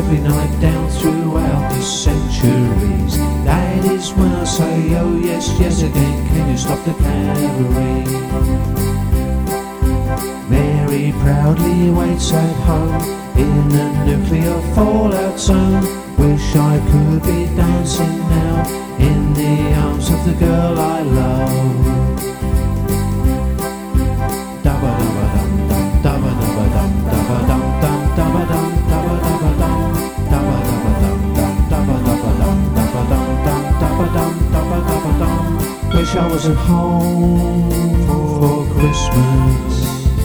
every night down throughout the centuries. That is when I say, oh yes, yes again, can you stop the cavalry? Mary proudly waits at home in a nuclear fallout zone. Wish I could be dancing now in the arms of the girl I love. Wish I was at home for Christmas.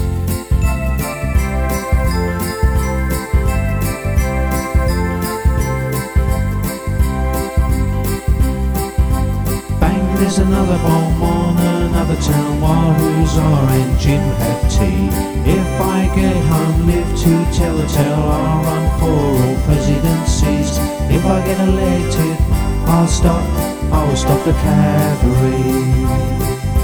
Bang, there's another bomb on another town while Hussar and Jim have tea. If I get home, live to tell a tale, I'll run for all presidencies. If I get elected, I will stop the cavalry.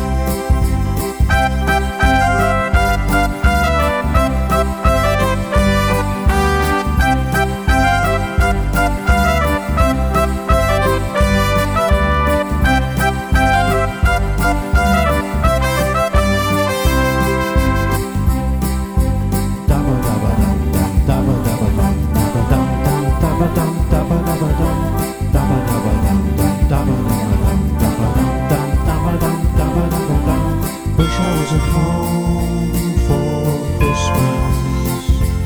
Wish I was at home for Christmas.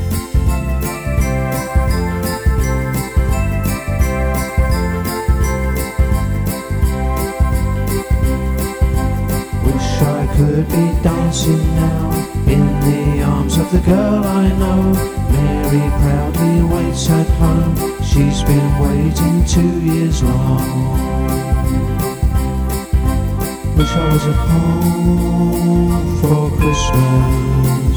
Wish I could be dancing now in the arms of the girl I know. Mary proudly waits at home, she's been waiting 2 years long. Wish I was at home for Christmas.